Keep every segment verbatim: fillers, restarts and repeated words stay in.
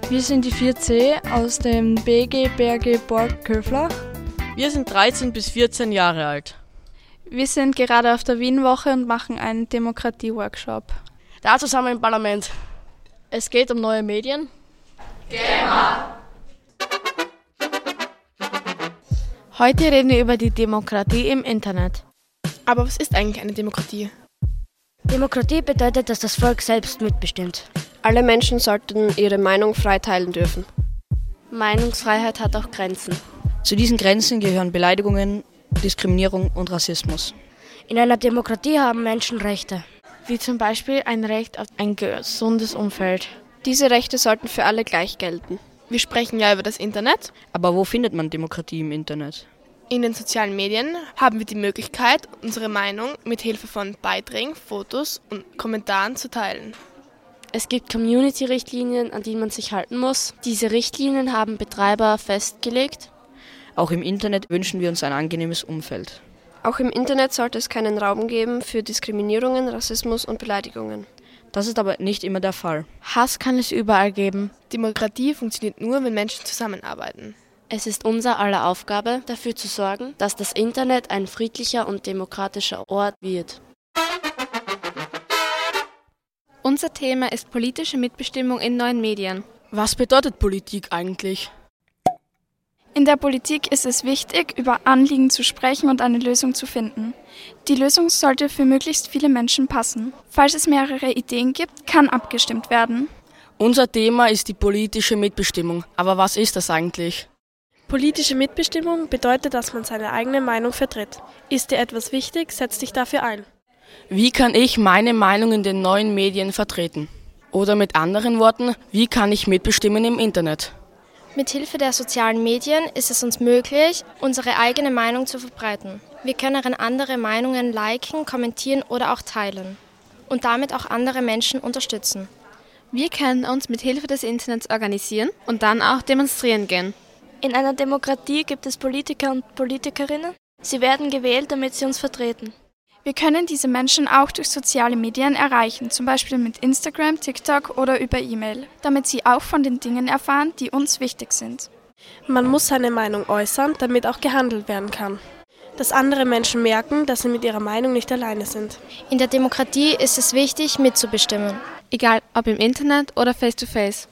Wir sind die vier C aus dem B G Berge Borg Köflach. Wir sind dreizehn bis vierzehn Jahre alt. Wir sind gerade auf der Wien-Woche und machen einen Demokratie-Workshop. Da zusammen im Parlament. Es geht um neue Medien. Genau. Heute reden wir über die Demokratie im Internet. Aber was ist eigentlich eine Demokratie? Demokratie bedeutet, dass das Volk selbst mitbestimmt. Alle Menschen sollten ihre Meinung frei teilen dürfen. Meinungsfreiheit hat auch Grenzen. Zu diesen Grenzen gehören Beleidigungen, Diskriminierung und Rassismus. In einer Demokratie haben Menschen Rechte. Wie zum Beispiel ein Recht auf ein gesundes Umfeld. Diese Rechte sollten für alle gleich gelten. Wir sprechen ja über das Internet. Aber wo findet man Demokratie im Internet? In den sozialen Medien haben wir die Möglichkeit, unsere Meinung mit Hilfe von Beiträgen, Fotos und Kommentaren zu teilen. Es gibt Community-Richtlinien, an die man sich halten muss. Diese Richtlinien haben Betreiber festgelegt. Auch im Internet wünschen wir uns ein angenehmes Umfeld. Auch im Internet sollte es keinen Raum geben für Diskriminierungen, Rassismus und Beleidigungen. Das ist aber nicht immer der Fall. Hass kann es überall geben. Demokratie funktioniert nur, wenn Menschen zusammenarbeiten. Es ist unser aller Aufgabe, dafür zu sorgen, dass das Internet ein friedlicher und demokratischer Ort wird. Unser Thema ist politische Mitbestimmung in neuen Medien. Was bedeutet Politik eigentlich? In der Politik ist es wichtig, über Anliegen zu sprechen und eine Lösung zu finden. Die Lösung sollte für möglichst viele Menschen passen. Falls es mehrere Ideen gibt, kann abgestimmt werden. Unser Thema ist die politische Mitbestimmung. Aber was ist das eigentlich? Politische Mitbestimmung bedeutet, dass man seine eigene Meinung vertritt. Ist dir etwas wichtig, setz dich dafür ein. Wie kann ich meine Meinung in den neuen Medien vertreten? Oder mit anderen Worten, wie kann ich mitbestimmen im Internet? Mithilfe der sozialen Medien ist es uns möglich, unsere eigene Meinung zu verbreiten. Wir können andere Meinungen liken, kommentieren oder auch teilen und damit auch andere Menschen unterstützen. Wir können uns mit Hilfe des Internets organisieren und dann auch demonstrieren gehen. In einer Demokratie gibt es Politiker und Politikerinnen. Sie werden gewählt, damit sie uns vertreten. Wir können diese Menschen auch durch soziale Medien erreichen, zum Beispiel mit Instagram, TikTok oder über E-Mail, damit sie auch von den Dingen erfahren, die uns wichtig sind. Man muss seine Meinung äußern, damit auch gehandelt werden kann. Dass andere Menschen merken, dass sie mit ihrer Meinung nicht alleine sind. In der Demokratie ist es wichtig, mitzubestimmen. Egal ob im Internet oder face-to-face.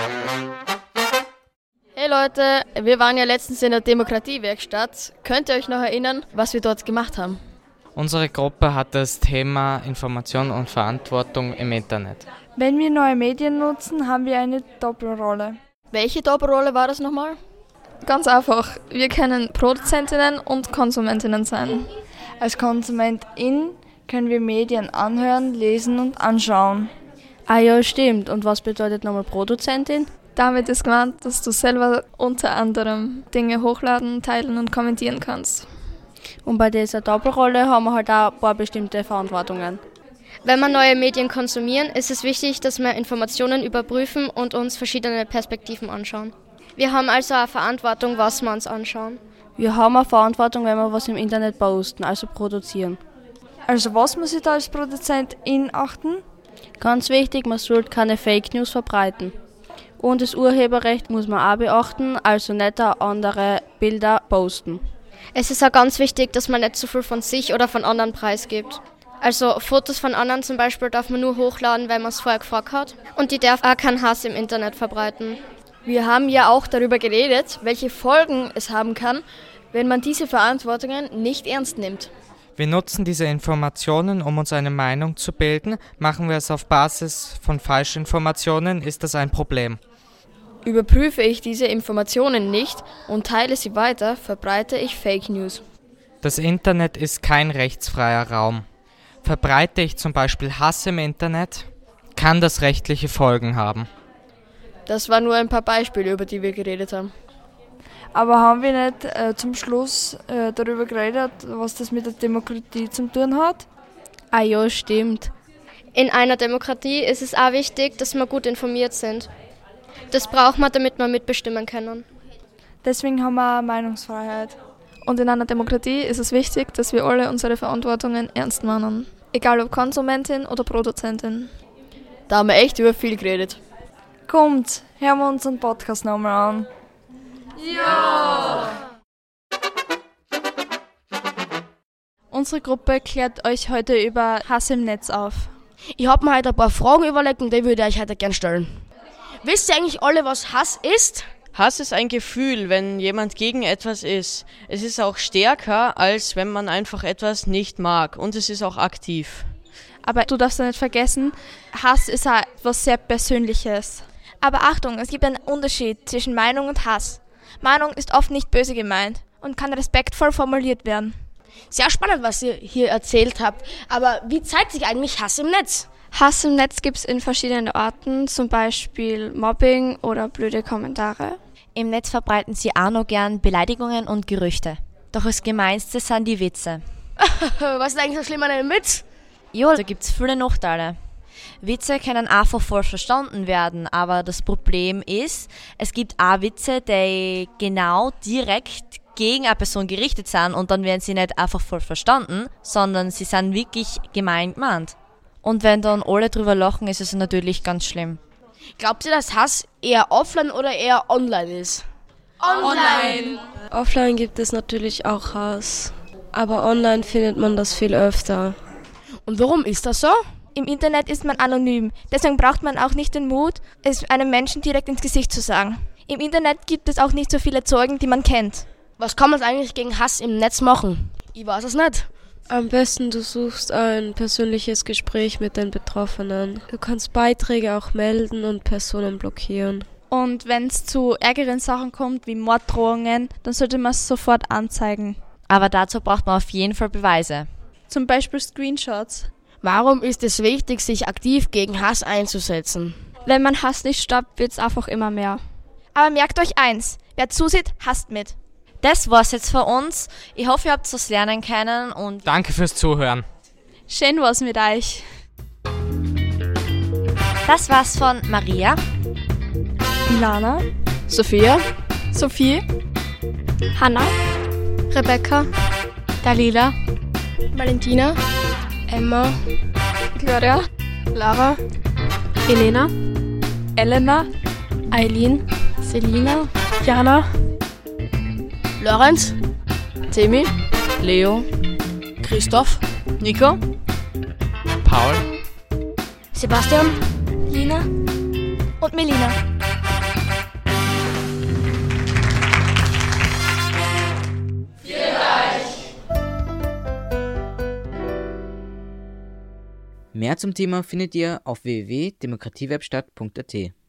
Hey Leute, wir waren ja letztens in der Demokratiewerkstatt. Könnt ihr euch noch erinnern, was wir dort gemacht haben? Unsere Gruppe hat das Thema Information und Verantwortung im Internet. Wenn wir neue Medien nutzen, haben wir eine Doppelrolle. Welche Doppelrolle war das nochmal? Ganz einfach. Wir können Produzentinnen und Konsumentinnen sein. Als Konsumentin können wir Medien anhören, lesen und anschauen. Ah ja, stimmt. Und was bedeutet nochmal Produzentin? Damit ist gemeint, dass du selber unter anderem Dinge hochladen, teilen und kommentieren kannst. Und bei dieser Doppelrolle haben wir halt auch ein paar bestimmte Verantwortungen. Wenn wir neue Medien konsumieren, ist es wichtig, dass wir Informationen überprüfen und uns verschiedene Perspektiven anschauen. Wir haben also eine Verantwortung, was wir uns anschauen. Wir haben eine Verantwortung, wenn wir was im Internet posten, also produzieren. Also was muss ich da als Produzentin achten? Ganz wichtig, man sollte keine Fake News verbreiten. Und das Urheberrecht muss man auch beachten, also nicht andere Bilder posten. Es ist auch ganz wichtig, dass man nicht zu viel von sich oder von anderen preisgibt. Also Fotos von anderen zum Beispiel darf man nur hochladen, wenn man es vorher gefragt hat. Und die darf auch keinen Hass im Internet verbreiten. Wir haben ja auch darüber geredet, welche Folgen es haben kann, wenn man diese Verantwortungen nicht ernst nimmt. Wir nutzen diese Informationen, um uns eine Meinung zu bilden. Machen wir es auf Basis von Falschinformationen, ist das ein Problem. Überprüfe ich diese Informationen nicht und teile sie weiter, verbreite ich Fake News. Das Internet ist kein rechtsfreier Raum. Verbreite ich zum Beispiel Hass im Internet, kann das rechtliche Folgen haben. Das waren nur ein paar Beispiele, über die wir geredet haben. Aber haben wir nicht äh, zum Schluss äh, darüber geredet, was das mit der Demokratie zu tun hat? Ah ja, stimmt. In einer Demokratie ist es auch wichtig, dass wir gut informiert sind. Das braucht man, damit wir mitbestimmen können. Deswegen haben wir auch Meinungsfreiheit. Und in einer Demokratie ist es wichtig, dass wir alle unsere Verantwortungen ernst meinen. Egal ob Konsumentin oder Produzentin. Da haben wir echt über viel geredet. Kommt, hören wir unseren Podcast nochmal an. Ja! Unsere Gruppe klärt euch heute über Hass im Netz auf. Ich habe mir heute ein paar Fragen überlegt und die würde ich euch heute gerne stellen. Wisst ihr eigentlich alle, was Hass ist? Hass ist ein Gefühl, wenn jemand gegen etwas ist. Es ist auch stärker, als wenn man einfach etwas nicht mag. Und es ist auch aktiv. Aber du darfst nicht vergessen, Hass ist auch etwas sehr Persönliches. Aber Achtung, es gibt einen Unterschied zwischen Meinung und Hass. Meinung ist oft nicht böse gemeint und kann respektvoll formuliert werden. Sehr spannend, was ihr hier erzählt habt. Aber wie zeigt sich eigentlich Hass im Netz? Hass im Netz gibt es in verschiedenen Arten, zum Beispiel Mobbing oder blöde Kommentare. Im Netz verbreiten sie auch noch gern Beleidigungen und Gerüchte. Doch das Gemeinste sind die Witze. Was ist eigentlich so schlimm an einem Witz? Ja, da gibt's viele Nachteile. Witze können einfach falsch verstanden werden, aber das Problem ist, es gibt auch Witze, die genau direkt gegen eine Person gerichtet sind und dann werden sie nicht einfach falsch verstanden, sondern sie sind wirklich gemein gemeint. Und wenn dann alle drüber lachen, ist es natürlich ganz schlimm. Glaubt ihr, dass Hass eher offline oder eher online ist? Online! Offline gibt es natürlich auch Hass, aber online findet man das viel öfter. Und warum ist das so? Im Internet ist man anonym, deswegen braucht man auch nicht den Mut, es einem Menschen direkt ins Gesicht zu sagen. Im Internet gibt es auch nicht so viele Zeugen, die man kennt. Was kann man eigentlich gegen Hass im Netz machen? Ich weiß es nicht. Am besten du suchst ein persönliches Gespräch mit den Betroffenen. Du kannst Beiträge auch melden und Personen blockieren. Und wenn es zu ärgeren Sachen kommt, wie Morddrohungen, dann sollte man es sofort anzeigen. Aber dazu braucht man auf jeden Fall Beweise. Zum Beispiel Screenshots. Warum ist es wichtig, sich aktiv gegen Hass einzusetzen? Wenn man Hass nicht stoppt, wird es einfach immer mehr. Aber merkt euch eins, wer zusieht, hasst mit. Das war's jetzt für uns. Ich hoffe, ihr habt was lernen können und... Danke fürs Zuhören. Schön war's mit euch. Das war's von Maria, Ilana, Sophia, Sophie, Hanna, Rebecca, Dalila, Valentina, Emma, Gloria, Lara, Elena, Elena, Eileen, Selina, Jana, Lorenz, Temi, Leo, Christoph, Nico, Paul, Sebastian, Lina und Melina. Mehr zum Thema findet ihr auf w w w punkt demokratiewerkstatt punkt a t.